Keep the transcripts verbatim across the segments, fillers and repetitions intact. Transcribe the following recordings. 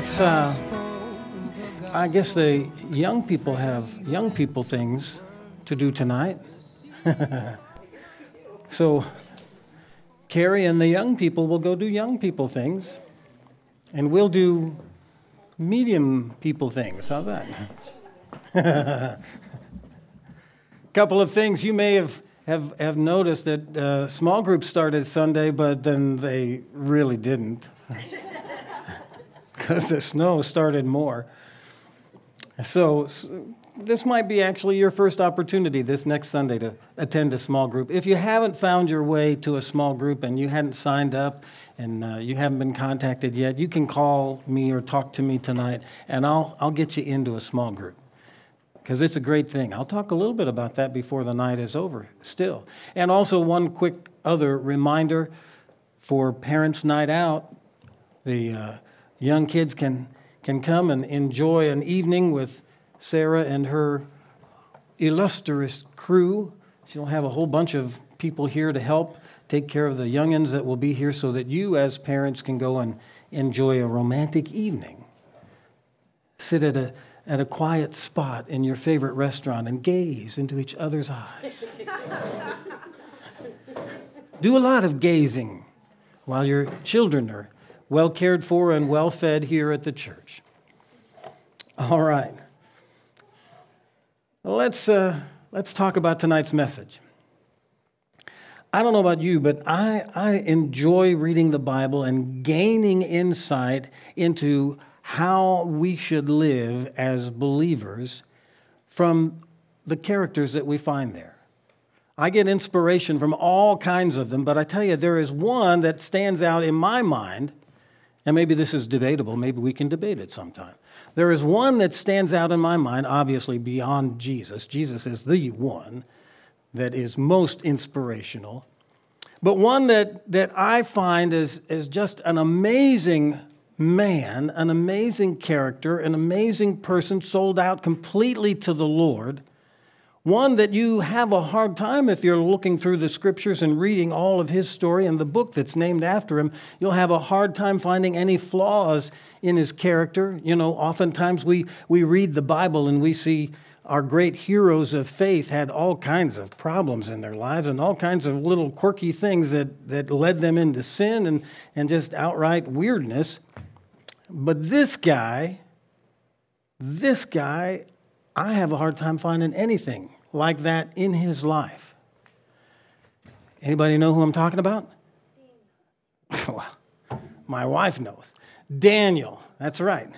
let's, uh, I guess the young people have young people things to do tonight. So Carrie and the young people will go do young people things, and we'll do medium people things. How's that? Couple of things you may have, have, have noticed that uh, small groups started Sunday, but then they really didn't. Because the snow started more. So, so this might be actually your first opportunity this next Sunday to attend a small group. If you haven't found your way to a small group and you hadn't signed up and uh, you haven't been contacted yet, you can call me or talk to me tonight, and I'll I'll get you into a small group. Because it's a great thing. I'll talk a little bit about that before the night is over still. And also one quick other reminder for Parents' Night Out. The uh, young kids can, can come and enjoy an evening with Sarah and her illustrious crew. She'll have a whole bunch of people here to help take care of the youngins that will be here so that you as parents can go and enjoy a romantic evening. Sit at a at a quiet spot in your favorite restaurant and gaze into each other's eyes. Do a lot of gazing while your children are well cared for and well fed here at the church. All right. Let's, uh, let's talk about tonight's message. I don't know about you, but I, I enjoy reading the Bible and gaining insight into how we should live as believers from the characters that we find there. I get inspiration from all kinds of them, but I tell you, there is one that stands out in my mind, and maybe this is debatable, maybe we can debate it sometime. There is one that stands out in my mind, obviously beyond Jesus. Jesus is the one that is most inspirational, but one that, that I find is, is just an amazing man, an amazing character, an amazing person sold out completely to the Lord, one that you have a hard time if you're looking through the scriptures and reading all of his story and the book that's named after him. You'll have a hard time finding any flaws in his character. You know, oftentimes we, we read the Bible and we see our great heroes of faith had all kinds of problems in their lives and all kinds of little quirky things that, that led them into sin and, and just outright weirdness. But this guy, this guy, I have a hard time finding anything like that in his life. Anybody know who I'm talking about? Well, my wife knows. Daniel, that's right.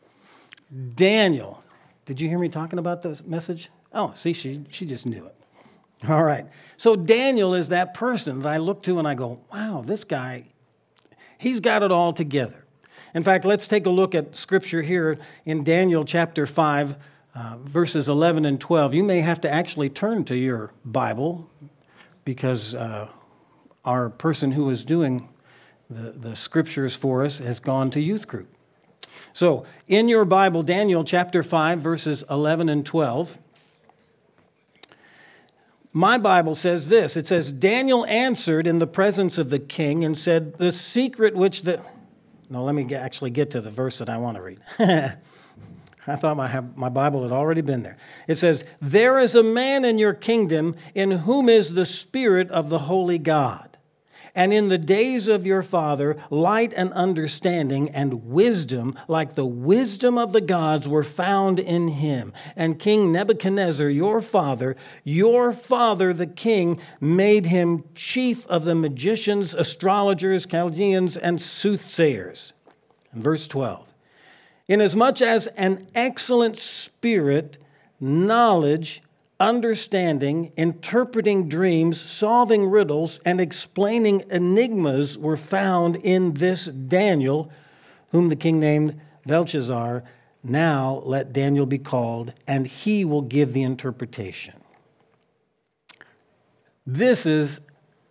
Daniel. Did you hear me talking about this message? Oh, see, she, she just knew it. All right. So Daniel is that person that I look to and I go, wow, this guy, he's got it all together. In fact, let's take a look at Scripture here in Daniel chapter five, uh, verses eleven and twelve. You may have to actually turn to your Bible because uh, our person who is doing the, the Scriptures for us has gone to youth group. So, in your Bible, Daniel chapter five, verses eleven and twelve, my Bible says this. It says, Daniel answered in the presence of the king and said, the secret which the... No, let me get, actually get to the verse that I want to read. I thought my, my Bible had already been there. It says, there is a man in your kingdom in whom is the Spirit of the holy God. And in the days of your father, light and understanding and wisdom, like the wisdom of the gods, were found in him. And King Nebuchadnezzar, your father, your father the king, made him chief of the magicians, astrologers, Chaldeans, and soothsayers. And verse twelve. Inasmuch as an excellent spirit, knowledge, understanding, interpreting dreams, solving riddles, and explaining enigmas were found in this Daniel, whom the king named Belshazzar. Now let Daniel be called, and he will give the interpretation. This is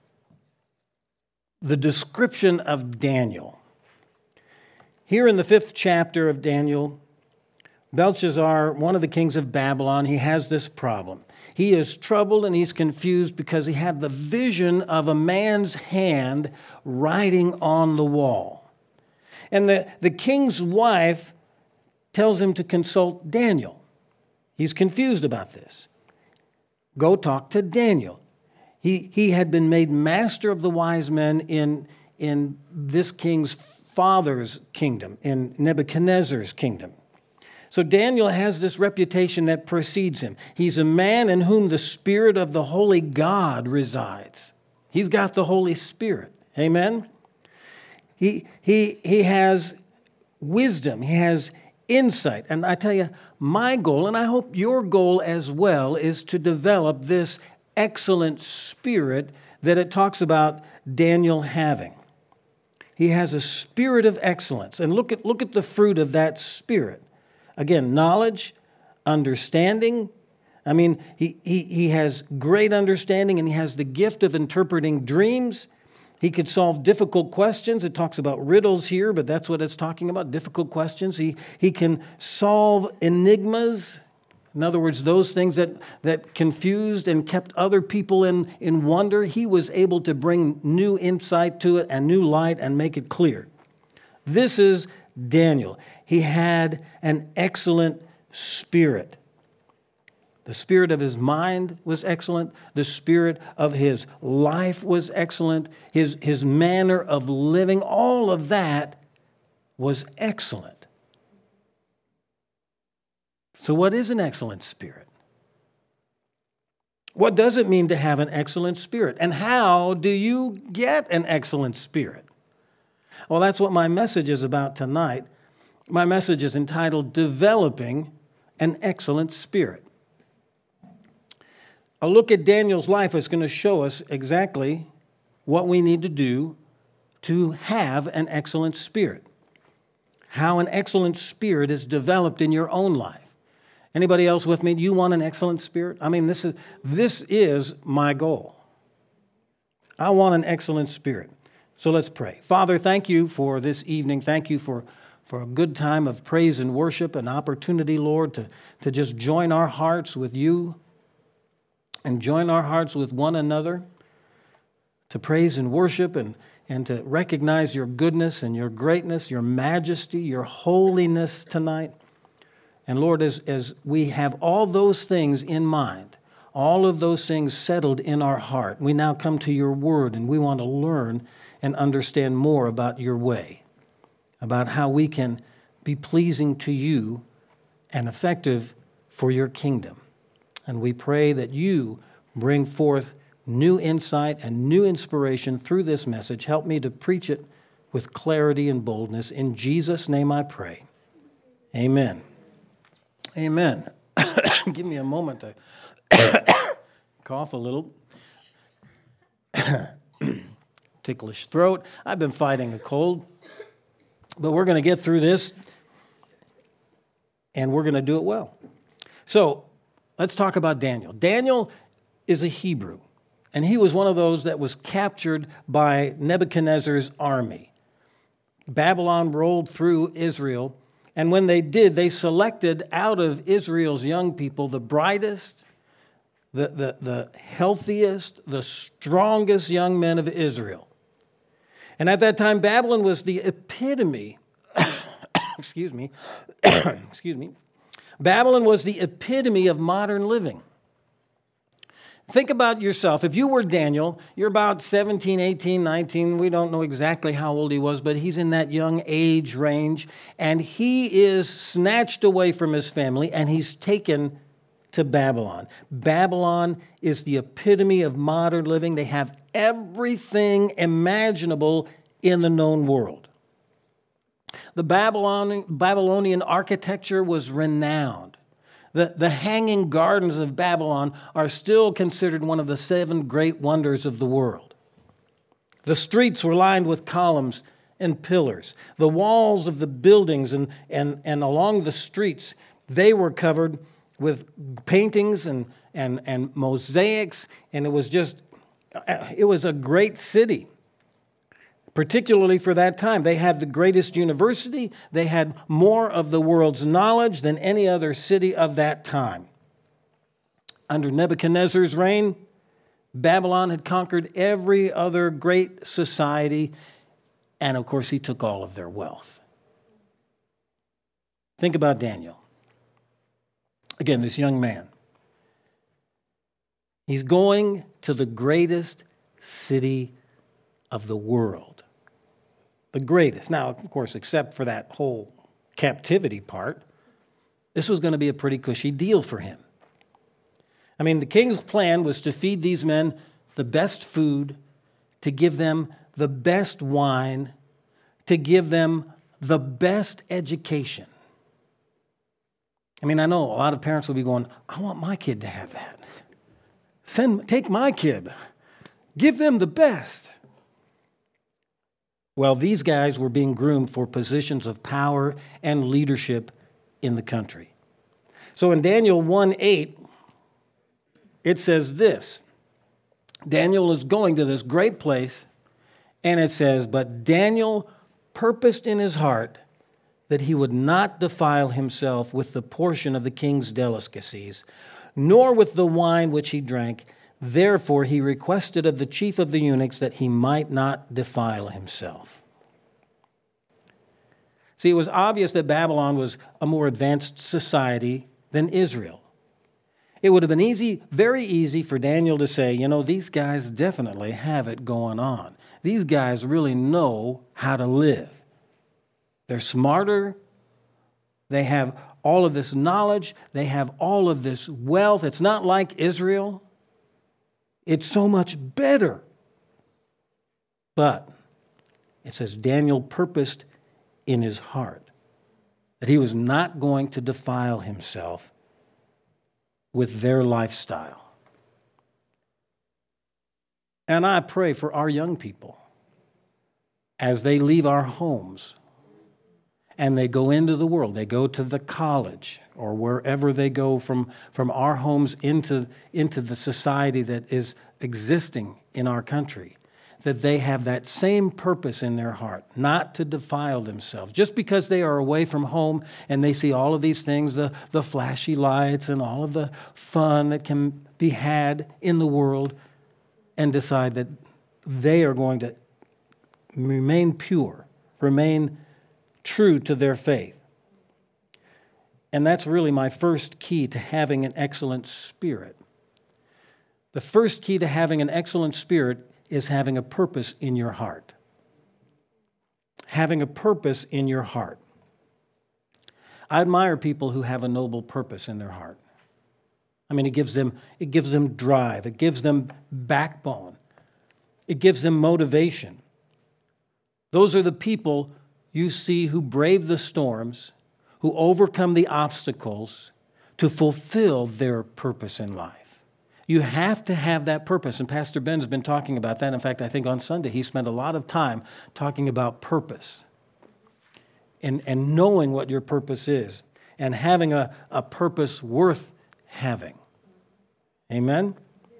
the description of Daniel. Here in the fifth chapter of Daniel, Belshazzar, one of the kings of Babylon, he has this problem. He is troubled and he's confused because he had the vision of a man's hand writing on the wall. And the, the king's wife tells him to consult Daniel. He's confused about this. Go talk to Daniel. He, he had been made master of the wise men in, in this king's father's kingdom, in Nebuchadnezzar's kingdom. So Daniel has this reputation that precedes him. He's a man in whom the Spirit of the Holy God resides. He's got the Holy Spirit. Amen? He, he, he has wisdom. He has insight. And I tell you, my goal, and I hope your goal as well, is to develop this excellent spirit that it talks about Daniel having. He has a spirit of excellence. And look at, look at the fruit of that spirit. Again, knowledge, understanding. I mean, he, he, he has great understanding, and he has the gift of interpreting dreams. He could solve difficult questions. It talks about riddles here, but that's what it's talking about, difficult questions. He, he can solve enigmas. In other words, those things that, that confused and kept other people in, in wonder. He was able to bring new insight to it and new light and make it clear. This is Daniel. He had an excellent spirit. The spirit of his mind was excellent. The spirit of his life was excellent. His, his manner of living, all of that was excellent. So what is an excellent spirit? What does it mean to have an excellent spirit? And how do you get an excellent spirit? Well, that's what my message is about tonight. My message is entitled, Developing an Excellent Spirit. A look at Daniel's life is going to show us exactly what we need to do to have an excellent spirit. How an excellent spirit is developed in your own life. Anybody else with me? You want an excellent spirit? I mean, this is, this is my goal. I want an excellent spirit. So let's pray. Father, thank you for this evening. Thank you for, for a good time of praise and worship, an opportunity, Lord, to, to just join our hearts with you and join our hearts with one another to praise and worship and, and to recognize your goodness and your greatness, your majesty, your holiness tonight. And Lord, as, as we have all those things in mind, all of those things settled in our heart, we now come to your word and we want to learn and understand more about your way, about how we can be pleasing to you and effective for your kingdom. And we pray that you bring forth new insight and new inspiration through this message. Help me to preach it with clarity and boldness. In Jesus' name I pray. Amen. Amen. Give me a moment to cough a little. Ticklish throat. I've been fighting a cold. But we're going to get through this, and we're going to do it well. So, let's talk about Daniel. Daniel is a Hebrew, and he was one of those that was captured by Nebuchadnezzar's army. Babylon rolled through Israel, and when they did, they selected out of Israel's young people the brightest, the, the, the healthiest, the strongest young men of Israel. And at that time, Babylon was the epitome, excuse me, excuse me, Babylon was the epitome of modern living. Think about yourself. If you were Daniel, you're about seventeen, eighteen, nineteen. We don't know exactly how old he was, but he's in that young age range. And he is snatched away from his family, and he's taken to Babylon. Babylon is the epitome of modern living. They have everything imaginable in the known world. The Babylonian, Babylonian architecture was renowned. The, the hanging gardens of Babylon are still considered one of the seven great wonders of the world. The streets were lined with columns and pillars. The walls of the buildings and, and, and along the streets, they were covered with paintings and, and, and mosaics, and it was just, it was a great city. Particularly for that time. They had the greatest university. They had more of the world's knowledge than any other city of that time. Under Nebuchadnezzar's reign, Babylon had conquered every other great society, and of course he took all of their wealth. Think about Daniel. Again, this young man. He's going to the greatest city of the world. The greatest. Now, of course, except for that whole captivity part, this was going to be a pretty cushy deal for him. I mean, the king's plan was to feed these men the best food, to give them the best wine, to give them the best education. I mean, I know a lot of parents will be going, I want my kid to have that. Send, take my kid. Give them the best. Well, these guys were being groomed for positions of power and leadership in the country. So in Daniel one eight, it says this. Daniel is going to this great place, and it says, but Daniel purposed in his heart that he would not defile himself with the portion of the king's delicacies, nor with the wine which he drank. Therefore he requested of the chief of the eunuchs that he might not defile himself. See, it was obvious that Babylon was a more advanced society than Israel. It would have been easy, very easy for Daniel to say, you know, these guys definitely have it going on. These guys really know how to live. They're smarter. They have all of this knowledge. They have all of this wealth. It's not like Israel. It's so much better. But it says Daniel purposed in his heart that he was not going to defile himself with their lifestyle. And I pray for our young people as they leave our homes and they go into the world. They go to the college or wherever they go from, from our homes into, into the society that is existing in our country, that they have that same purpose in their heart, not to defile themselves. Just because they are away from home and they see all of these things, the, the flashy lights and all of the fun that can be had in the world, and decide that they are going to remain pure, remain true to their faith. And that's really my first key to having an excellent spirit. The first key to having an excellent spirit is having a purpose in your heart. Having a purpose in your heart. I admire people who have a noble purpose in their heart. I mean, it gives them, it gives them drive. It gives them backbone. It gives them motivation. Those are the people you see who brave the storms, who overcome the obstacles to fulfill their purpose in life. You have to have that purpose, and Pastor Ben has been talking about that. In fact, I think on Sunday he spent a lot of time talking about purpose and, and knowing what your purpose is and having a, a purpose worth having. Amen?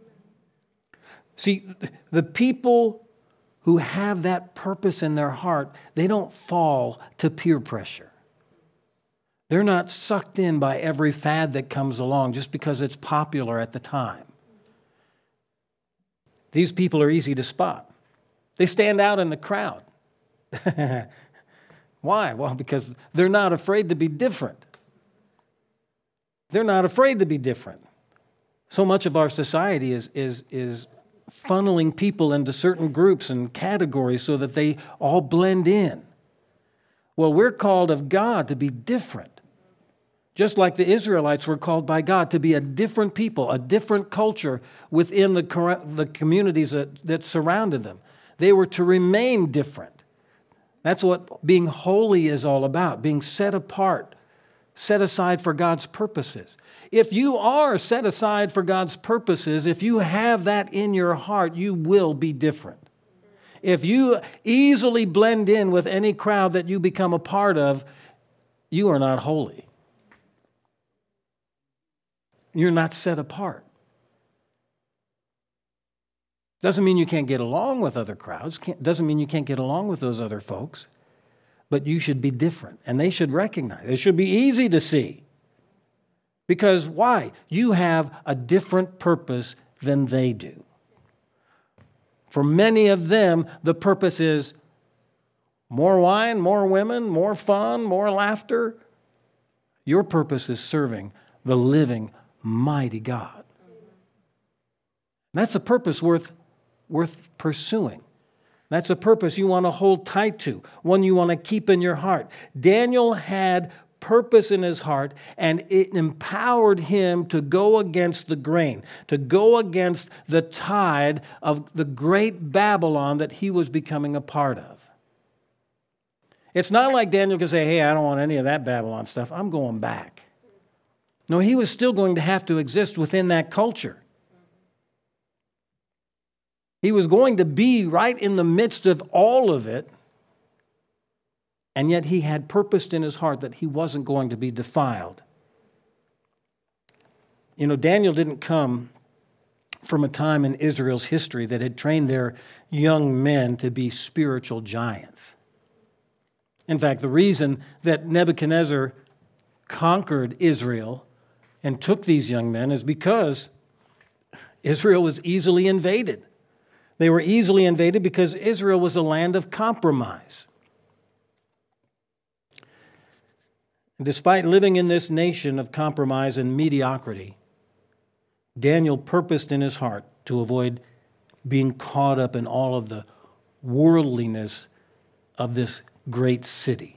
See, the people who have that purpose in their heart, they don't fall to peer pressure. They're not sucked in by every fad that comes along just because it's popular at the time. These people are easy to spot. They stand out in the crowd. Why? Well, because they're not afraid to be different. They're not afraid to be different. So much of our society is, is, is funneling people into certain groups and categories so that they all blend in. Well, we're called of God to be different. Just like the Israelites were called by God to be a different people, a different culture within the, the communities that, that surrounded them. They were to remain different. That's what being holy is all about, being set apart, set aside for God's purposes. If you are set aside for God's purposes, if you have that in your heart, you will be different. If you easily blend in with any crowd that you become a part of, you are not holy. You're not set apart. Doesn't mean you can't get along with other crowds. Can't, doesn't mean you can't get along with those other folks. But you should be different. And they should recognize. It should be easy to see. Because why? You have a different purpose than they do. For many of them, the purpose is more wine, more women, more fun, more laughter. Your purpose is serving the living, mighty God. That's a purpose worth, worth pursuing. That's a purpose you want to hold tight to, one you want to keep in your heart. Daniel had purpose in his heart, and it empowered him to go against the grain, to go against the tide of the great Babylon that he was becoming a part of. It's not like Daniel could say, hey, I don't want any of that Babylon stuff. I'm going back. No, he was still going to have to exist within that culture. He was going to be right in the midst of all of it, and yet he had purposed in his heart that he wasn't going to be defiled. You know, Daniel didn't come from a time in Israel's history that had trained their young men to be spiritual giants. In fact, the reason that Nebuchadnezzar conquered Israel and took these young men is because Israel was easily invaded. They were easily invaded because Israel was a land of compromise. Despite living in this nation of compromise and mediocrity, Daniel purposed in his heart to avoid being caught up in all of the worldliness of this great city.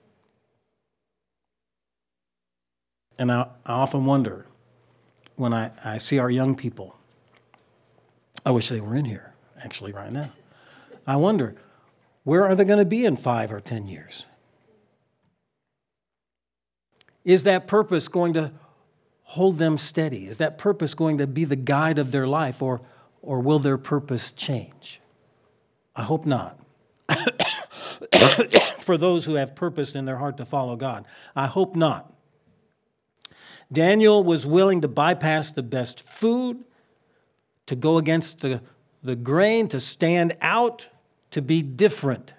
And I, I often wonder when I, I see our young people, I wish they were in here actually right now. I wonder, where are they going to be in five or ten years? Is that purpose going to hold them steady? Is that purpose going to be the guide of their life, or, or will their purpose change? I hope not. For those who have purpose in their heart to follow God, I hope not. Daniel was willing to bypass the best food, to go against the, the grain, to stand out, to be different.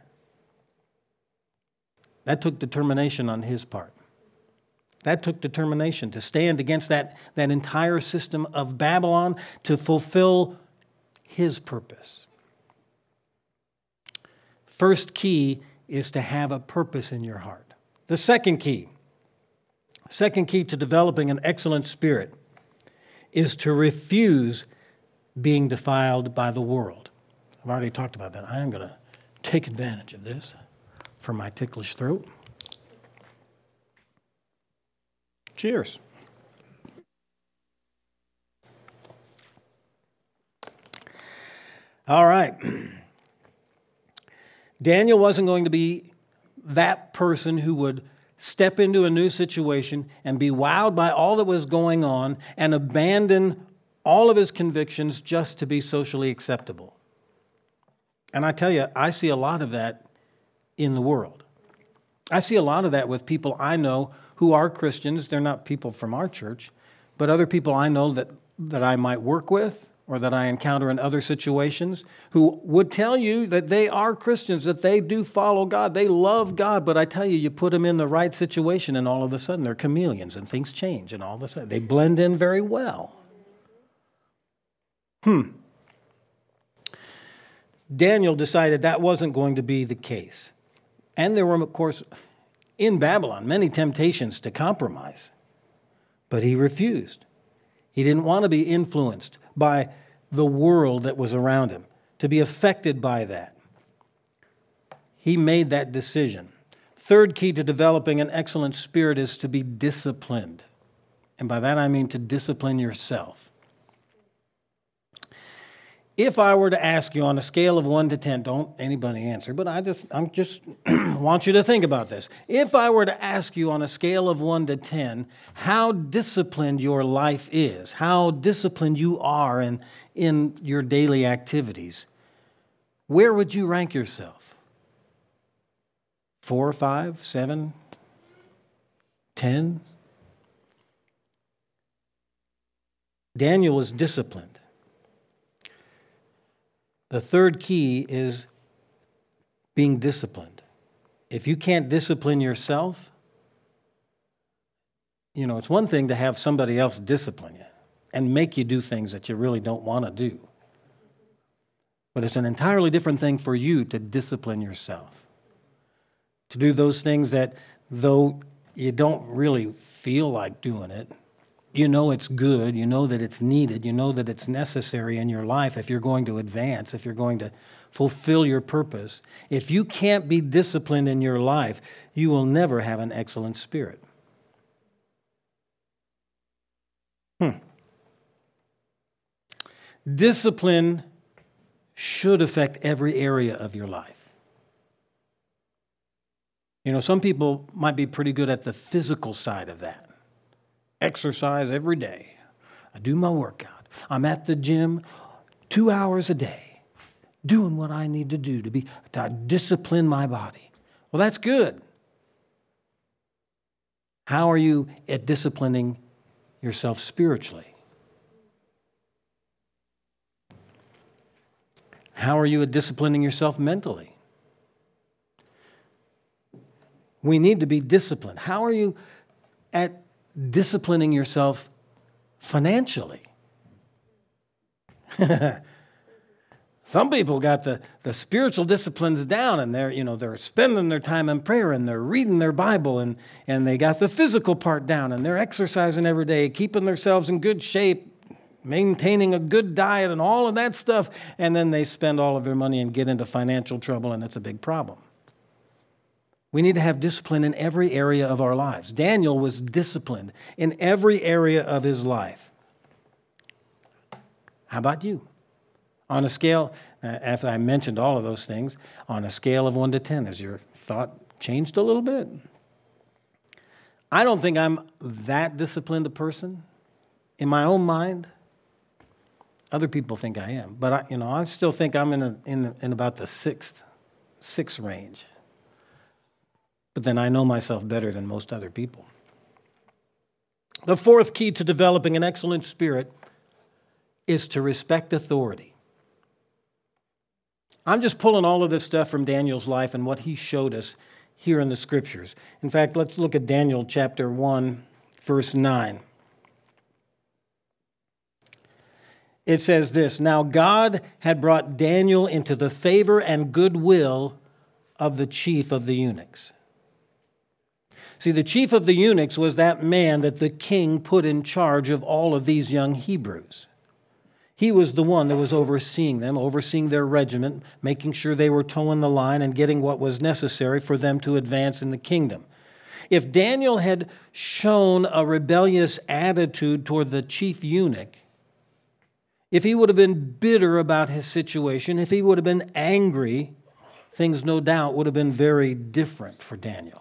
That took determination on his part. That took determination to stand against that, that entire system of Babylon to fulfill his purpose. First key is to have a purpose in your heart. The second key, second key to developing an excellent spirit is to refuse being defiled by the world. I've already talked about that. I am going to take advantage of this for my ticklish throat. Cheers. All right. Daniel wasn't going to be that person who would step into a new situation and be wowed by all that was going on and abandon all of his convictions just to be socially acceptable. And I tell you, I see a lot of that in the world. I see a lot of that with people I know who are Christians. They're not people from our church, but other people I know that, that I might work with or that I encounter in other situations who would tell you that they are Christians, that they do follow God, they love God, but I tell you, you put them in the right situation and all of a sudden they're chameleons and things change and all of a sudden they blend in very well. Hmm. Daniel decided that wasn't going to be the case. And there were, of course, in Babylon, many temptations to compromise. But he refused. He didn't want to be influenced by the world that was around him, to be affected by that. He made that decision. Third key to developing an excellent spirit is to be disciplined. And by that I mean to discipline yourself. If I were to ask you on a scale of one to ten, don't anybody answer, but I just I just want you to think about this. If I were to ask you on a scale of one to ten, how disciplined your life is, how disciplined you are in, in your daily activities, where would you rank yourself? Four, five, seven, ten? Daniel was disciplined. The third key is being disciplined. If you can't discipline yourself, you know, it's one thing to have somebody else discipline you and make you do things that you really don't want to do. But it's an entirely different thing for you to discipline yourself. To do those things that, though you don't really feel like doing it. You know it's good. You know that it's needed. You know that it's necessary in your life if you're going to advance, if you're going to fulfill your purpose. If you can't be disciplined in your life, you will never have an excellent spirit. Hmm. Discipline should affect every area of your life. You know, some people might be pretty good at the physical side of that. Exercise every day. I do my workout. I'm at the gym two hours a day, doing what I need to do to be to discipline my body. Well, that's good. How are you at disciplining yourself spiritually? How are you at disciplining yourself mentally? We need to be disciplined. How are you at disciplining yourself financially? Some people got the, the spiritual disciplines down, and they're, you know, they're spending their time in prayer, and they're reading their Bible, and, and they got the physical part down, and they're exercising every day, keeping themselves in good shape, maintaining a good diet and all of that stuff, and then they spend all of their money and get into financial trouble, and it's a big problem. We need to have discipline in every area of our lives. Daniel was disciplined in every area of his life. How about you? On a scale, after I mentioned all of those things, on a scale of one to ten, has your thought changed a little bit? I don't think I'm that disciplined a person in my own mind. Other people think I am, but I, you know, I still think I'm in a, in, in about the sixth, six range. But then I know myself better than most other people. The fourth key to developing an excellent spirit is to respect authority. I'm just pulling all of this stuff from Daniel's life and what he showed us here in the Scriptures. In fact, let's look at Daniel chapter one, verse nine. It says this, "Now God had brought Daniel into the favor and goodwill of the chief of the eunuchs." See, the chief of the eunuchs was that man that the king put in charge of all of these young Hebrews. He was the one that was overseeing them, overseeing their regiment, making sure they were towing the line and getting what was necessary for them to advance in the kingdom. If Daniel had shown a rebellious attitude toward the chief eunuch, if he would have been bitter about his situation, if he would have been angry, things no doubt would have been very different for Daniel.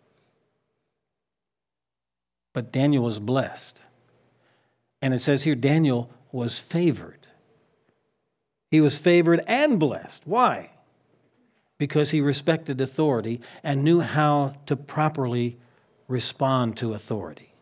But Daniel was blessed. And it says here, Daniel was favored. He was favored and blessed. Why? Because he respected authority and knew how to properly respond to authority.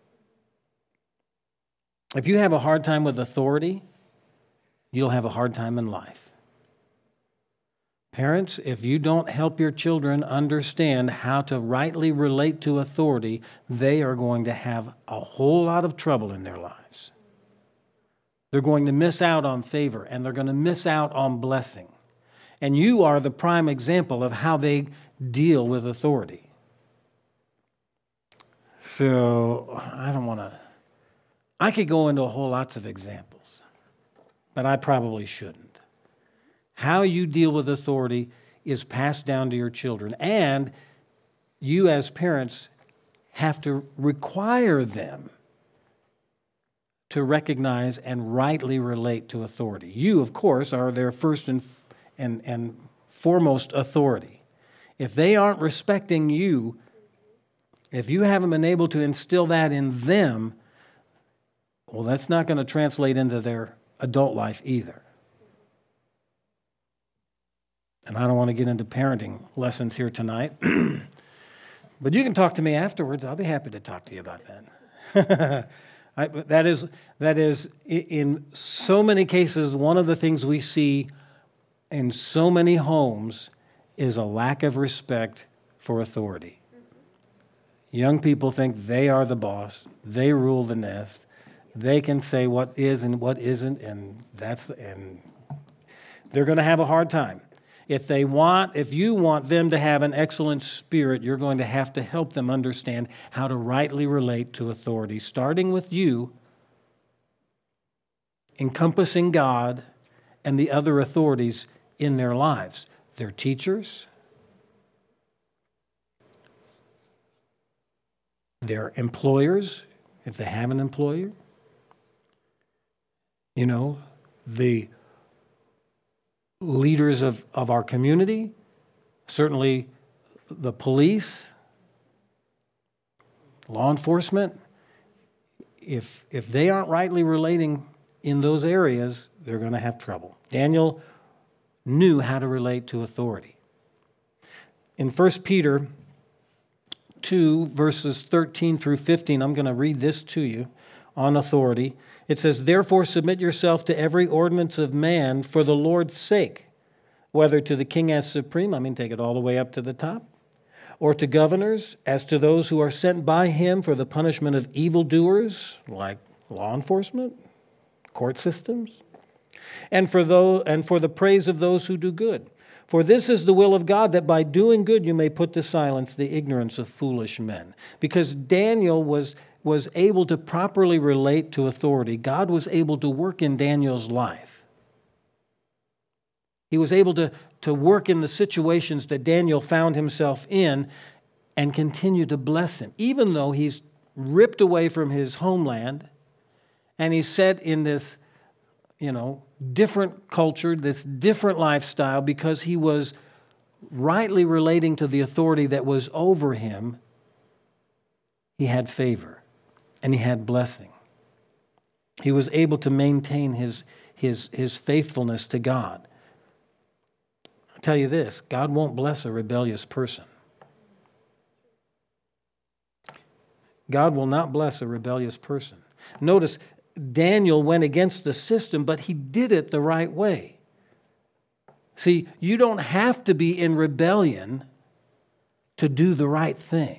If you have a hard time with authority, you'll have a hard time in life. Parents, if you don't help your children understand how to rightly relate to authority, they are going to have a whole lot of trouble in their lives. They're going to miss out on favor, and they're going to miss out on blessing. And you are the prime example of how they deal with authority. So, I don't want to... I could go into a whole lots of examples, but I probably shouldn't. How you deal with authority is passed down to your children, and you as parents have to require them to recognize and rightly relate to authority. You, of course, are their first and, and, and foremost authority. If they aren't respecting you, if you haven't been able to instill that in them, well, that's not going to translate into their adult life either. And I don't want to get into parenting lessons here tonight, but you can talk to me afterwards. I'll be happy to talk to you about that. I, that is, that is, in so many cases, one of the things we see in so many homes is a lack of respect for authority. Young people think they are the boss, they rule the nest, they can say what is and what isn't, and that's and they're going to have a hard time. If they want, if you want them to have an excellent spirit, you're going to have to help them understand how to rightly relate to authority, starting with you, encompassing God and the other authorities in their lives. Their teachers, their employers, if they have an employer, you know, the leaders of, of our community, certainly the police, law enforcement. If, if they aren't rightly relating in those areas, they're going to have trouble. Daniel knew how to relate to authority. In First Peter two, verses thirteen through fifteen, I'm going to read this to you on authority. It says, "Therefore submit yourself to every ordinance of man for the Lord's sake, whether to the king as supreme," I mean take it all the way up to the top, "or to governors, as to those who are sent by him for the punishment of evildoers," like law enforcement, court systems, "and for those, and for the praise of those who do good. For this is the will of God, that by doing good you may put to silence the ignorance of foolish men." Because Daniel was, was able to properly relate to authority, God was able to work in Daniel's life. He was able to, to work in the situations that Daniel found himself in and continue to bless him, even though he's ripped away from his homeland and he's set in this, you know, different culture, this different lifestyle, because he was rightly relating to the authority that was over him. He had favor and he had blessing. He was able to maintain his, his, his faithfulness to God. I'll tell you this, God won't bless a rebellious person. God will not bless a rebellious person. Notice, Daniel went against the system, but he did it the right way. See, you don't have to be in rebellion to do the right thing.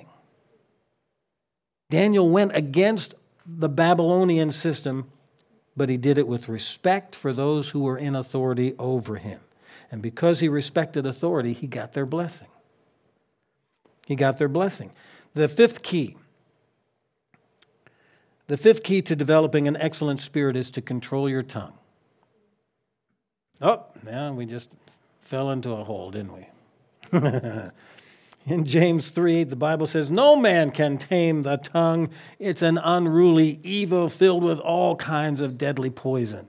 Daniel went against the Babylonian system, but he did it with respect for those who were in authority over him. And because he respected authority, he got their blessing. He got their blessing. The fifth key. The fifth key to developing an excellent spirit is to control your tongue. Oh, yeah, we just fell into a hole, didn't we? In James three eight, the Bible says, "No man can tame the tongue. It's an unruly evil filled with all kinds of deadly poison."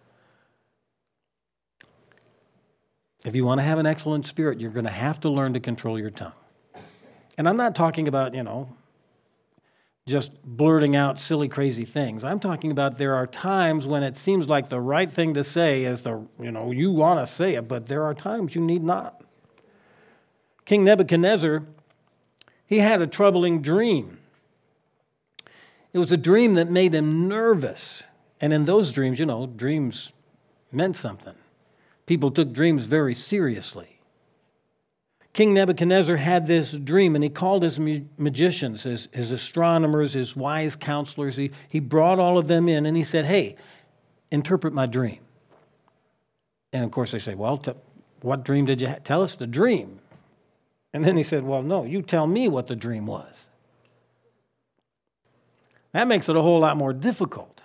If you want to have an excellent spirit, you're going to have to learn to control your tongue. And I'm not talking about, you know, just blurting out silly, crazy things. I'm talking about there are times when it seems like the right thing to say is the, you know, you want to say it, but there are times you need not. King Nebuchadnezzar, he had a troubling dream. It was a dream that made him nervous. And in those dreams, you know, dreams meant something. People took dreams very seriously. King Nebuchadnezzar had this dream, and he called his magicians, his, his astronomers, his wise counselors. He, he brought all of them in, and he said, "Hey, interpret my dream." And of course they say, "Well, t- what dream did you ha- tell us the dream?" And then he said, "Well, no, you tell me what the dream was." That makes it a whole lot more difficult.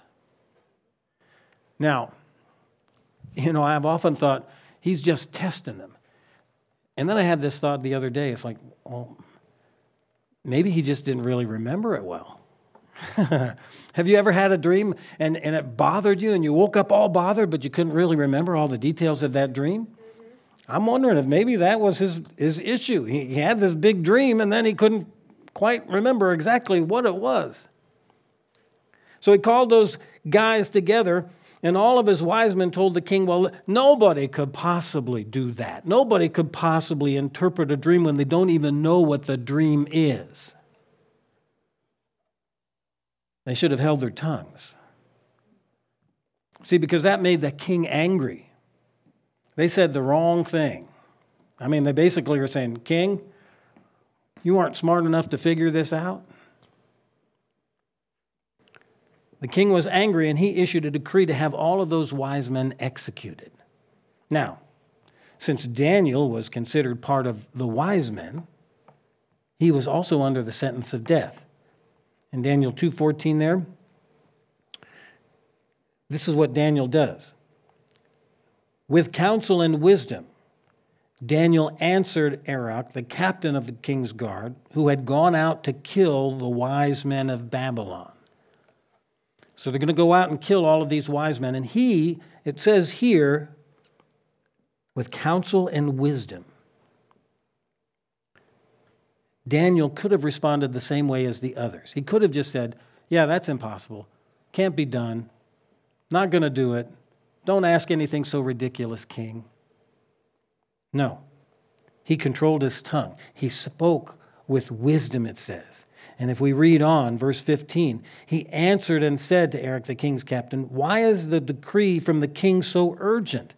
Now, you know, I've often thought he's just testing them. And then I had this thought the other day. It's like, well, maybe he just didn't really remember it well. Have you ever had a dream and, and it bothered you and you woke up all bothered, but you couldn't really remember all the details of that dream? Mm-hmm. I'm wondering if maybe that was his, his issue. He, he had this big dream and then he couldn't quite remember exactly what it was. So he called those guys together, and all of his wise men told the king, well, nobody could possibly do that. Nobody could possibly interpret a dream when they don't even know what the dream is. They should have held their tongues. See, because that made the king angry. They said the wrong thing. I mean, they basically were saying, "King, you aren't smart enough to figure this out." The king was angry, and he issued a decree to have all of those wise men executed. Now, Since Daniel was considered part of the wise men, he was also under the sentence of death. In Daniel two fourteen there, this is what Daniel does. With counsel and wisdom, Daniel answered Arioch, the captain of the king's guard, who had gone out to kill the wise men of Babylon. So they're going to go out and kill all of these wise men. And he, it says here, with counsel and wisdom. Daniel could have responded the same way as the others. He could have just said, yeah, that's impossible. Can't be done. Not going to do it. Don't ask anything so ridiculous, king. No. He controlled his tongue. He spoke with wisdom, it says. And if we read on, verse fifteen, he answered and said to Arioch, the king's captain, why is the decree from the king so urgent?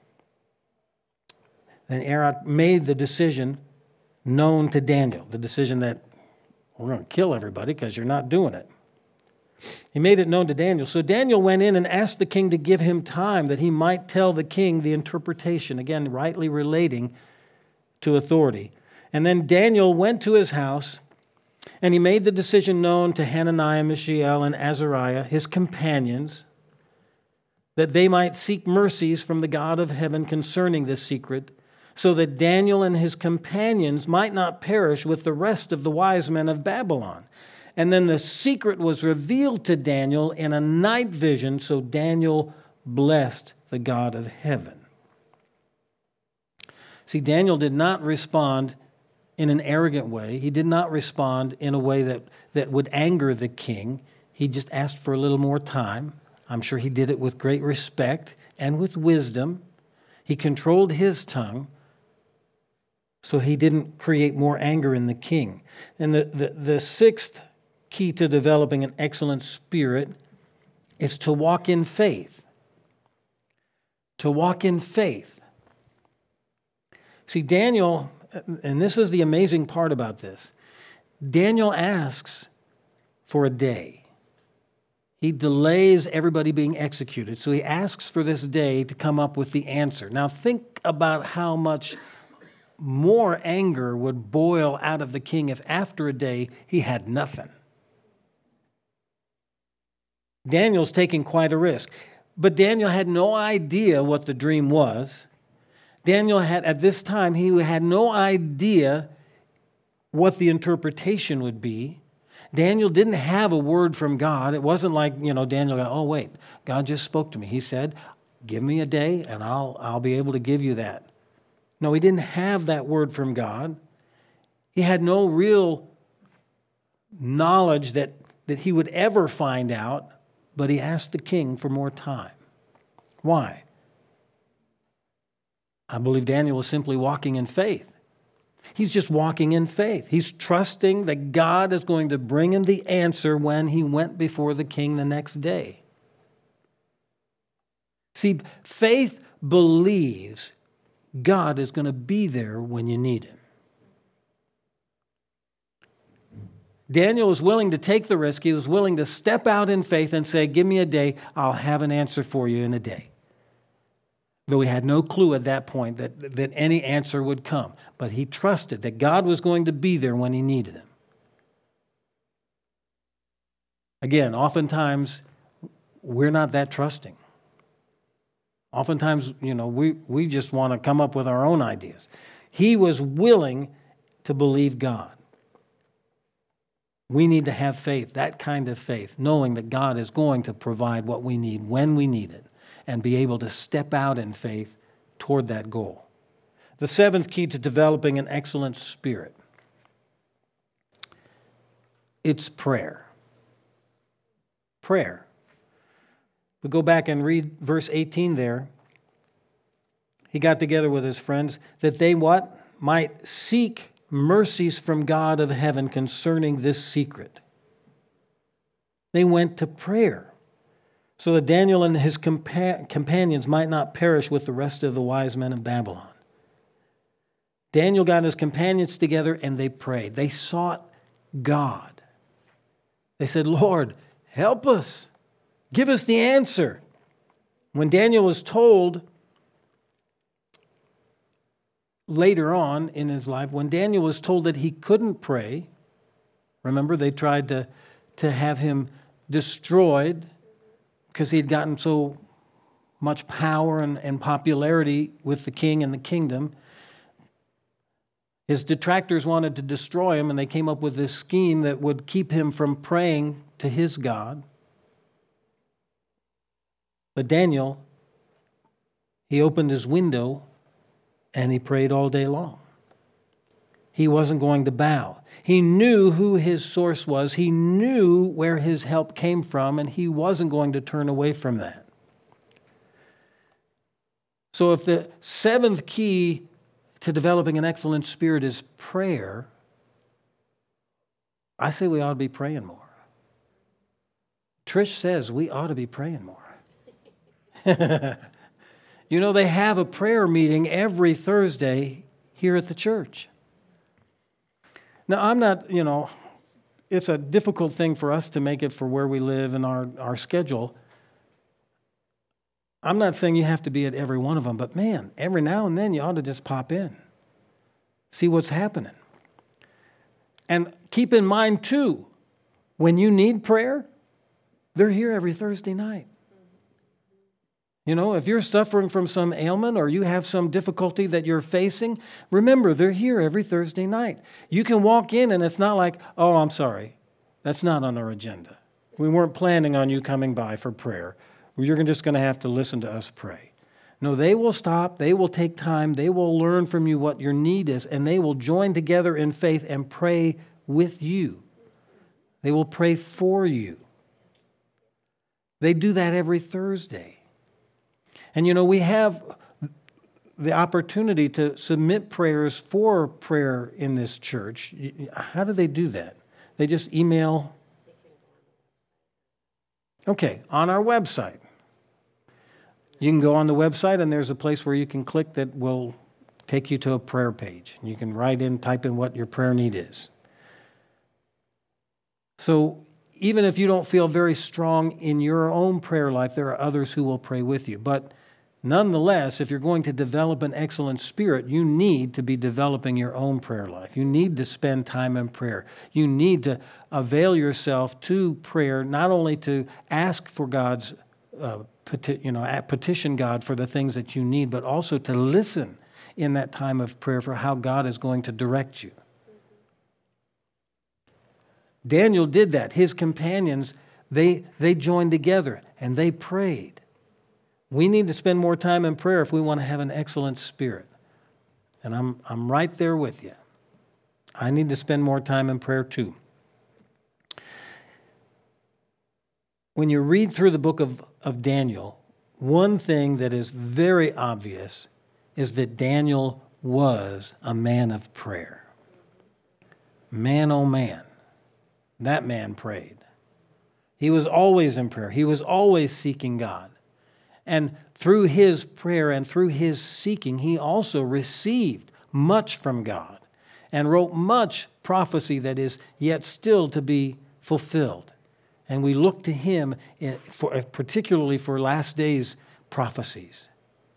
Then Arioch made the decision known to Daniel, the decision that we're going to kill everybody because you're not doing it. He made it known to Daniel. So Daniel went in and asked the king to give him time that he might tell the king the interpretation, again, rightly relating to authority. And then Daniel went to his house, and he made the decision known to Hananiah, Mishael, and Azariah, his companions, that they might seek mercies from the God of heaven concerning this secret, so that Daniel and his companions might not perish with the rest of the wise men of Babylon. And then the secret was revealed to Daniel in a night vision, so Daniel blessed the God of heaven. See, Daniel did not respond in an arrogant way. He did not respond in a way that, that would anger the king. He just asked for a little more time. I'm sure he did it with great respect and with wisdom. He controlled his tongue, so he didn't create more anger in the king. And the, the, the sixth key to developing an excellent spirit is to walk in faith. To walk in faith. See, Daniel, and this is the amazing part about this, Daniel asks for a day. He delays everybody being executed, so he asks for this day to come up with the answer. Now think about how much more anger would boil out of the king if after a day he had nothing. Daniel's taking quite a risk. But Daniel had no idea what the dream was. Daniel had, at this time, he had no idea what the interpretation would be. Daniel didn't have a word from God. It wasn't like, you know, Daniel got, oh, wait, God just spoke to me. He said, give me a day and I'll, I'll be able to give you that. No, he didn't have that word from God. He had no real knowledge that, that he would ever find out, but he asked the king for more time. Why? I believe Daniel was simply walking in faith. He's just walking in faith. He's trusting that God is going to bring him the answer when he went before the king the next day. See, faith believes God is going to be there when you need him. Daniel was willing to take the risk. He was willing to step out in faith and say, give me a day, I'll have an answer for you in a day. Though he had no clue at that point that, that any answer would come. But he trusted that God was going to be there when he needed him. Again, oftentimes, we're not that trusting. Oftentimes, you know, we, we just want to come up with our own ideas. He was willing to believe God. We need to have faith, that kind of faith, knowing that God is going to provide what we need when we need it, and be able to step out in faith toward that goal. The seventh key to developing an excellent spirit, it's prayer. Prayer. We go back and read verse eighteen there. He got together with his friends that they what? Might seek mercies from God of heaven concerning this secret. They went to prayer so that Daniel and his compa- companions might not perish with the rest of the wise men of Babylon. Daniel got his companions together and they prayed. They sought God. They said, Lord, help us. Give us the answer. When Daniel was told later on in his life, when Daniel was told that he couldn't pray, remember they tried to, to have him destroyed because he had gotten so much power and, and popularity with the king and the kingdom. His detractors wanted to destroy him, and they came up with this scheme that would keep him from praying to his God. But Daniel, he opened his window and he prayed all day long. He wasn't going to bow. He knew who his source was. He knew where his help came from, and he wasn't going to turn away from that. So if the seventh key to developing an excellent spirit is prayer, I say we ought to be praying more. Trish says we ought to be praying more. You know, they have a prayer meeting every Thursday here at the church. Now, I'm not, you know, it's a difficult thing for us to make it for where we live and our, our schedule. I'm not saying you have to be at every one of them, but man, every now and then you ought to just pop in, see what's happening. And keep in mind, too, when you need prayer, they're here every Thursday night. You know, if you're suffering from some ailment or you have some difficulty that you're facing, remember, they're here every Thursday night. You can walk in and it's not like, oh, I'm sorry, that's not on our agenda. We weren't planning on you coming by for prayer. You're just going to have to listen to us pray. No, they will stop, they will take time, they will learn from you what your need is, and they will join together in faith and pray with you. They will pray for you. They do that every Thursday. And, you know, we have the opportunity to submit prayers for prayer in this church. How do they do that? They just email? Okay, on our website. You can go on the website, and there's a place where you can click that will take you to a prayer page. You can write in, type in what your prayer need is. So even if you don't feel very strong in your own prayer life, there are others who will pray with you. But nonetheless, if you're going to develop an excellent spirit, you need to be developing your own prayer life. You need to spend time in prayer. You need to avail yourself to prayer, not only to ask for God's, uh, peti- you know, petition God for the things that you need, but also to listen in that time of prayer for how God is going to direct you. Daniel did that. His companions, they, they joined together and they prayed. We need to spend more time in prayer if we want to have an excellent spirit. And I'm, I'm right there with you. I need to spend more time in prayer too. When you read through the book of, of Daniel, one thing that is very obvious is that Daniel was a man of prayer. Man, oh man, that man prayed. He was always in prayer. He was always seeking God. And through his prayer and through his seeking, he also received much from God and wrote much prophecy that is yet still to be fulfilled. And we look to him for, particularly for last days prophecies.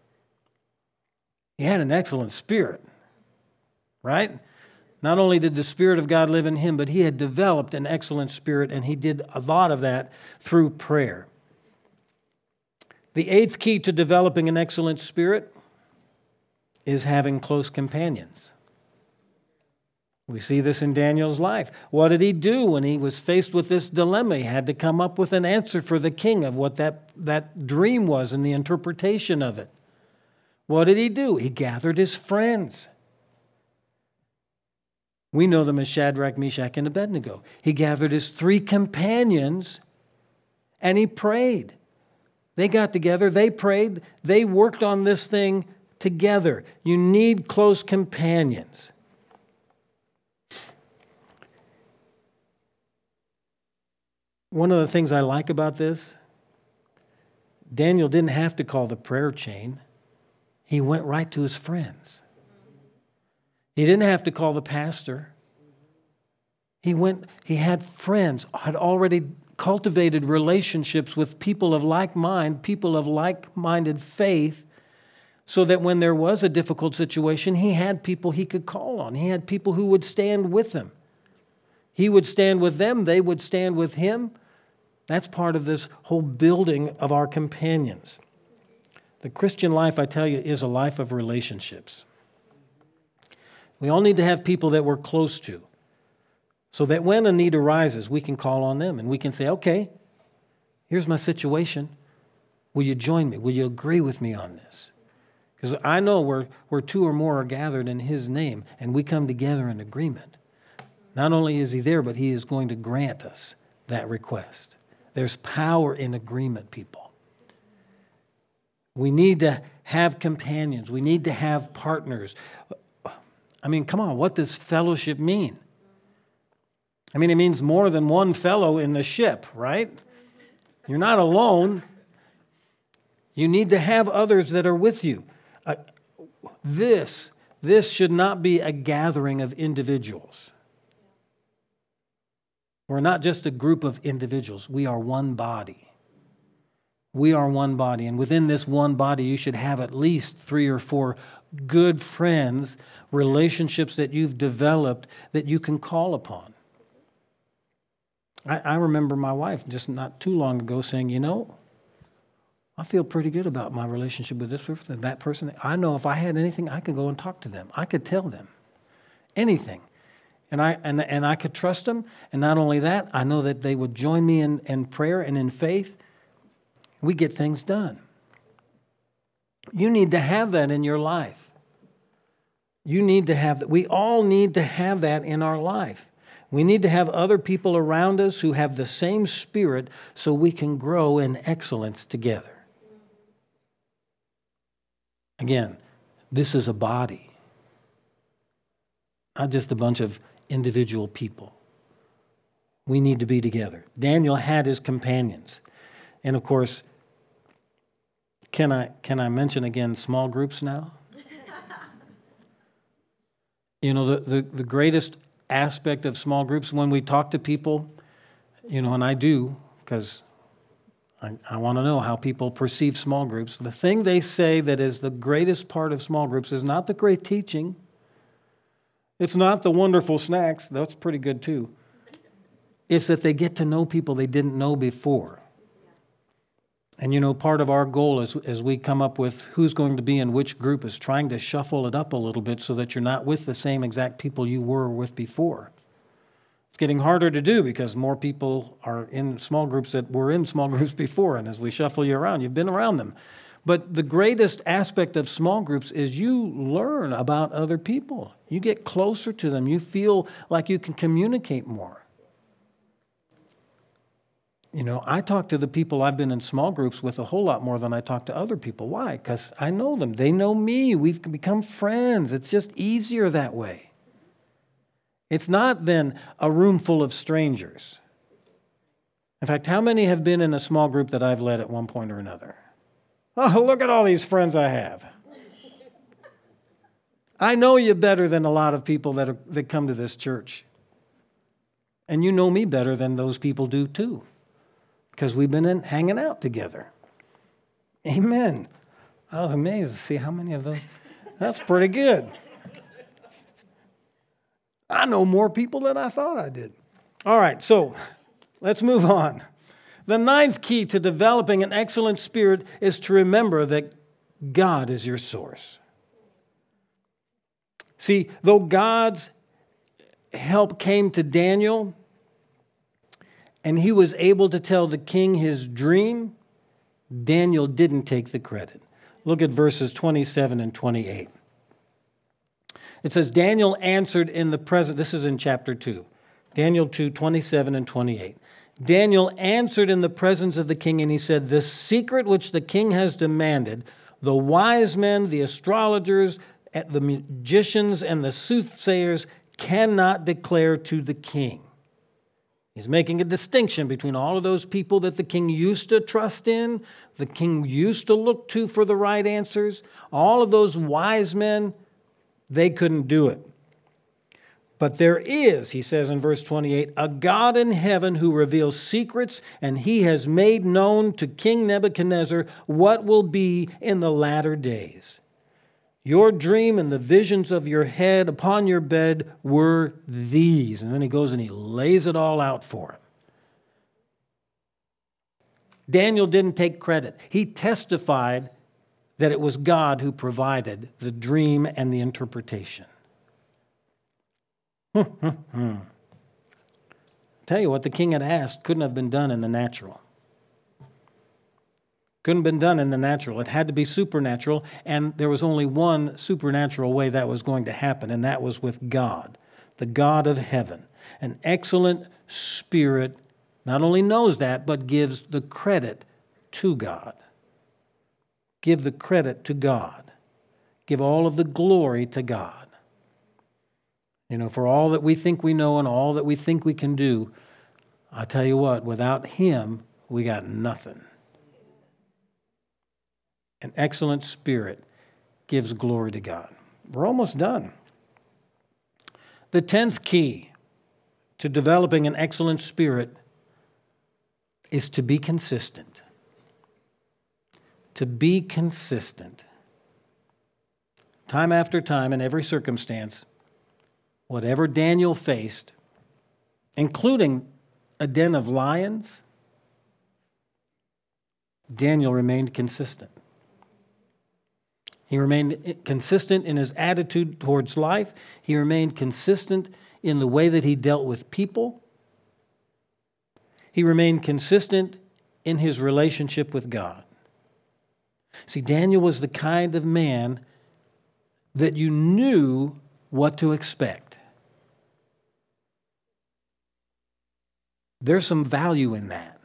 He had an excellent spirit, right? Not only did the Spirit of God live in him, but he had developed an excellent spirit, and he did a lot of that through prayer. The eighth key to developing an excellent spirit is having close companions. We see this in Daniel's life. What did he do when he was faced with this dilemma? He had to come up with an answer for the king of what that, that dream was and the interpretation of it. What did he do? He gathered his friends. We know them as Shadrach, Meshach, and Abednego. He gathered his three companions and he prayed. They got together, they prayed, they worked on this thing together. You need close companions. One of the things I like about this, Daniel didn't have to call the prayer chain. He went right to his friends. He didn't have to call the pastor. He went, he had friends, had already cultivated relationships with people of like mind, people of like-minded faith, so that when there was a difficult situation, he had people he could call on. He had people who would stand with him. He would stand with them. They would stand with him. That's part of this whole building of our companions. The Christian life, I tell you, is a life of relationships. We all need to have people that we're close to, so that when a need arises, we can call on them and we can say, okay, here's my situation. Will you join me? Will you agree with me on this? Because I know where, where two or more are gathered in his name and we come together in agreement. Not only is he there, but he is going to grant us that request. There's power in agreement, people. We need to have companions. We need to have partners. I mean, come on, what does fellowship mean? I mean, it means more than one fellow in the ship, right? You're not alone. You need to have others that are with you. Uh, this, this should not be a gathering of individuals. We're not just a group of individuals. We are one body. We are one body. And within this one body, you should have at least three or four good friends, relationships that you've developed that you can call upon. I, I remember my wife just not too long ago saying, you know, I feel pretty good about my relationship with this person and that person. I know if I had anything, I could go and talk to them. I could tell them anything. And I and, and I could trust them. And not only that, I know that they would join me in, in prayer and in faith. We get things done. You need to have that in your life. You need to have that. We all need to have that in our life. We need to have other people around us who have the same spirit so we can grow in excellence together. Again, this is a body, not just a bunch of individual people. We need to be together. Daniel had his companions. And of course, can I can I mention again small groups now? You know, the, the, the greatest aspect of small groups, when we talk to people, you know, and I do, because I, I want to know how people perceive small groups. The thing they say that is the greatest part of small groups is not the great teaching. It's not the wonderful snacks. That's pretty good too. It's that they get to know people they didn't know before. And you know, part of our goal as, as we come up with who's going to be in which group is trying to shuffle it up a little bit so that you're not with the same exact people you were with before. It's getting harder to do because more people are in small groups that were in small groups before. And as we shuffle you around, you've been around them. But the greatest aspect of small groups is you learn about other people. You get closer to them. You feel like you can communicate more. You know, I talk to the people I've been in small groups with a whole lot more than I talk to other people. Why? Because I know them. They know me. We've become friends. It's just easier that way. It's not then a room full of strangers. In fact, how many have been in a small group that I've led at one point or another? Oh, look at all these friends I have. I know you better than a lot of people that, are, that come to this church. And you know me better than those people do too. Because we've been in, hanging out together. Amen. I was amazed to see how many of those. That's pretty good. I know more people than I thought I did. All right, so let's move on. The ninth key to developing an excellent spirit is to remember that God is your source. See, though God's help came to Daniel, and he was able to tell the king his dream, Daniel didn't take the credit. Look at verses twenty-seven and twenty-eight. It says, Daniel answered in the presence, this is in chapter two, Daniel two, twenty-seven and twenty-eight. Daniel answered in the presence of the king, and he said, the secret which the king has demanded, the wise men, the astrologers, the magicians, and the soothsayers cannot declare to the king. He's making a distinction between all of those people that the king used to trust in, the king used to look to for the right answers. All of those wise men, they couldn't do it. But there is, he says in verse twenty-eight, a God in heaven who reveals secrets, and he has made known to King Nebuchadnezzar what will be in the latter days. Your dream and the visions of your head upon your bed were these. And then he goes and he lays it all out for him. Daniel didn't take credit. He testified that it was God who provided the dream and the interpretation. Tell you what, the king had asked couldn't have been done in the natural. Couldn't have been done in the natural. It had to be supernatural, and there was only one supernatural way that was going to happen, and that was with God, the God of heaven. An excellent spirit not only knows that, but gives the credit to God. Give the credit to God. Give all of the glory to God. You know, for all that we think we know and all that we think we can do, I tell you what, without Him, we got nothing. An excellent spirit gives glory to God. We're almost done. The tenth key to developing an excellent spirit is to be consistent. To be consistent. Time after time, in every circumstance, whatever Daniel faced, including a den of lions, Daniel remained consistent. He remained consistent in his attitude towards life. He remained consistent in the way that he dealt with people. He remained consistent in his relationship with God. See, Daniel was the kind of man that you knew what to expect. There's some value in that.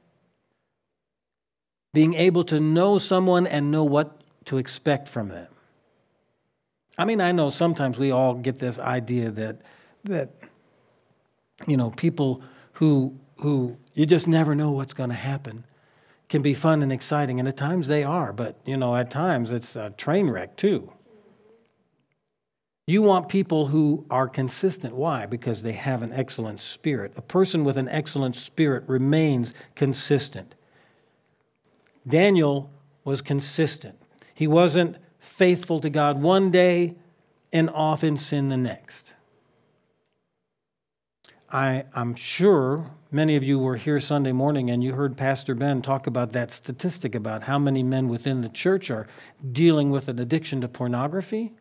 Being able to know someone and know what to expect from them. I mean, I know sometimes we all get this idea that that you know, people who who you just never know what's going to happen can be fun and exciting, and at times they are, but you know, at times it's a train wreck too. You want people who are consistent. Why? Because they have an excellent spirit. A person with an excellent spirit remains consistent. Daniel was consistent. He wasn't faithful to God one day and off in sin the next. I, I'm sure many of you were here Sunday morning and you heard Pastor Ben talk about that statistic about how many men within the church are dealing with an addiction to pornography.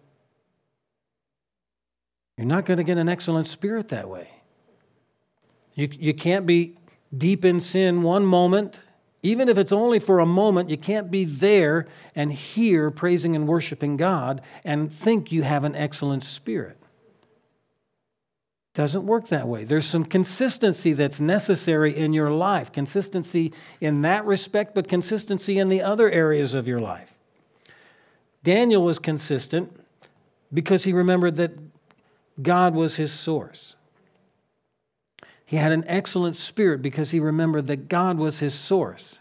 You're not going to get an excellent spirit that way. You, you can't be deep in sin one moment. Even if it's only for a moment, you can't be there and here praising and worshiping God and think you have an excellent spirit. Doesn't work that way. There's some consistency that's necessary in your life. Consistency in that respect, but consistency in the other areas of your life. Daniel was consistent because he remembered that God was his source. He had an excellent spirit because he remembered that God was his source.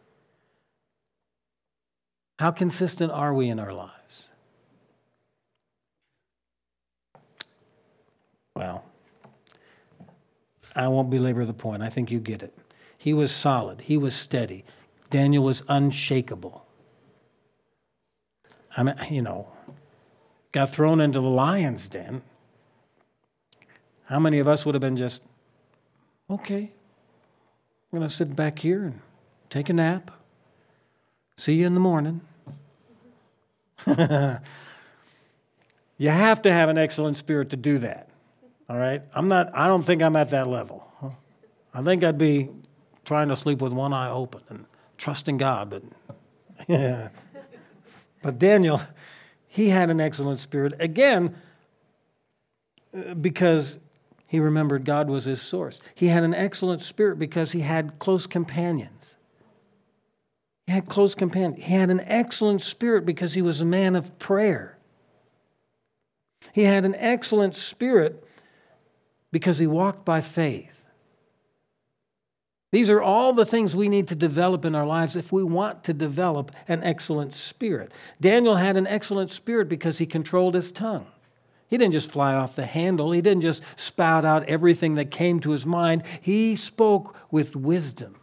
How consistent are we in our lives? Well, I won't belabor the point. I think you get it. He was solid. He was steady. Daniel was unshakable. I mean, you know, got thrown into the lion's den. How many of us would have been just, okay, I'm going to sit back here and take a nap. See you in the morning. You have to have an excellent spirit to do that. All right? I'm not, I don't think I'm at that level. I think I'd be trying to sleep with one eye open and trusting God, but yeah. But Daniel, he had an excellent spirit. Again, because he remembered God was his source. He had an excellent spirit because he had close companions. He had close companions. He had an excellent spirit because he was a man of prayer. He had an excellent spirit because he walked by faith. These are all the things we need to develop in our lives if we want to develop an excellent spirit. Daniel had an excellent spirit because he controlled his tongue. He didn't just fly off the handle. He didn't just spout out everything that came to his mind. He spoke with wisdom.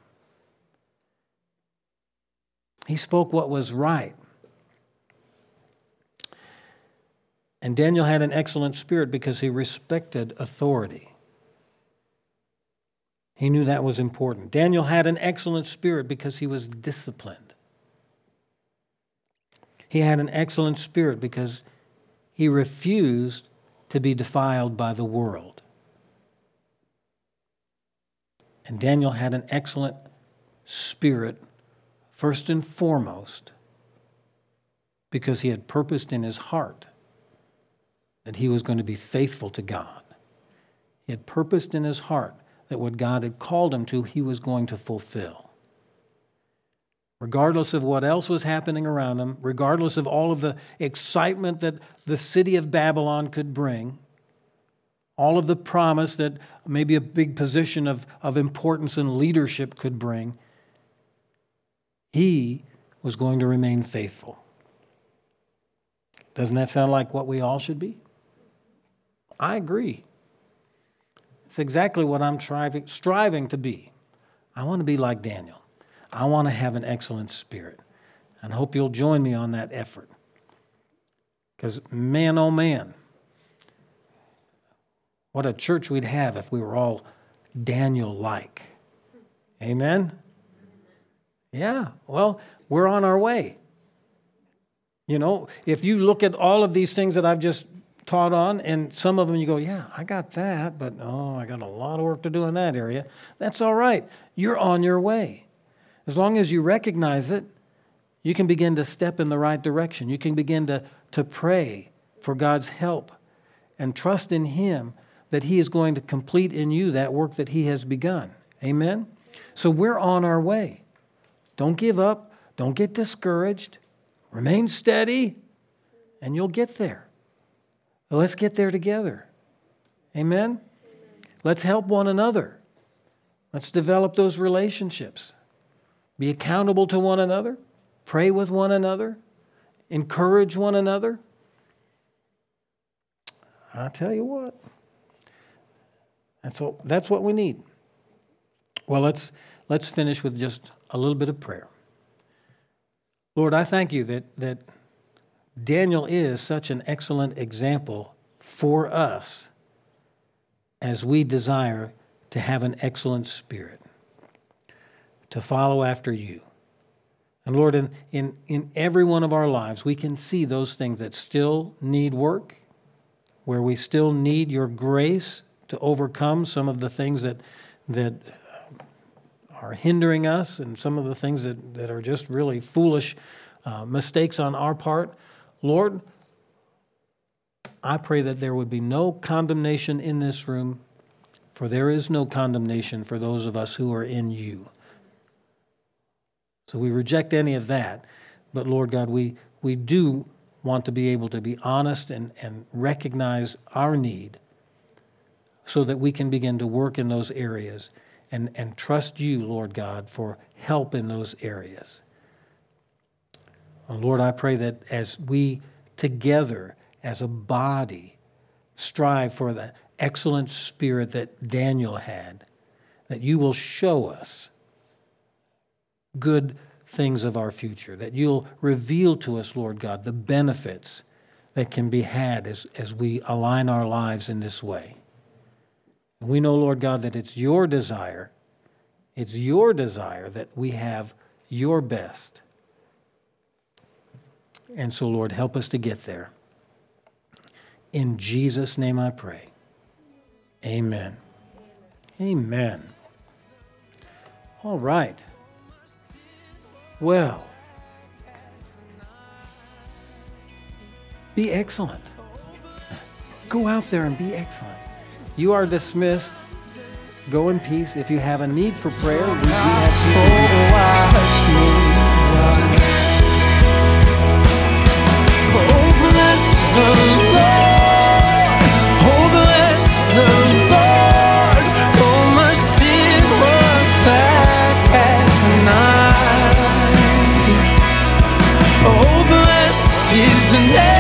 He spoke what was right. And Daniel had an excellent spirit because he respected authority. He knew that was important. Daniel had an excellent spirit because he was disciplined. He had an excellent spirit because he refused to be defiled by the world. And Daniel had an excellent spirit, first and foremost, because he had purposed in his heart that he was going to be faithful to God. He had purposed in his heart that what God had called him to, he was going to fulfill. Regardless of what else was happening around him, regardless of all of the excitement that the city of Babylon could bring, all of the promise that maybe a big position of, of importance and leadership could bring, he was going to remain faithful. Doesn't that sound like what we all should be? I agree. It's exactly what I'm striving, striving to be. I want to be like Daniel. I want to have an excellent spirit. And I hope you'll join me on that effort. Because man, oh man, what a church we'd have if we were all Daniel-like. Amen? Yeah, well, we're on our way. You know, if you look at all of these things that I've just taught on, and some of them you go, yeah, I got that, but oh, I got a lot of work to do in that area. That's all right. You're on your way. As long as you recognize it, you can begin to step in the right direction. You can begin to, to pray for God's help and trust in Him that He is going to complete in you that work that He has begun. Amen? So we're on our way. Don't give up. Don't get discouraged. Remain steady, and you'll get there. Let's get there together. Amen? Let's help one another. Let's develop those relationships. Be accountable to one another. Pray with one another. Encourage one another. I'll tell you what. That's all, that's what we need. Well, let's let's finish with just a little bit of prayer. Lord, I thank you that that Daniel is such an excellent example for us as we desire to have an excellent spirit, to follow after you. And Lord, in, in, in every one of our lives, we can see those things that still need work, where we still need your grace to overcome some of the things that that are hindering us and some of the things that, that are just really foolish uh, mistakes on our part. Lord, I pray that there would be no condemnation in this room, for there is no condemnation for those of us who are in you. So we reject any of that. But Lord God, we, we do want to be able to be honest and, and recognize our need so that we can begin to work in those areas and, and trust you, Lord God, for help in those areas. Lord, I pray that as we together, as a body, strive for the excellent spirit that Daniel had, that you will show us good things of our future, that you'll reveal to us, Lord God, the benefits that can be had as, as we align our lives in this way. And we know, Lord God, that it's your desire, it's your desire that we have your best. And so, Lord, help us to get there. In Jesus' name I pray. Amen. Amen. All right. Well, be excellent. Go out there and be excellent. You are dismissed. Go in peace. If you have a need for prayer, we do have Oh, bless the Lord. Oh, bless the Lord. For my sin was black as night. Oh, bless His name.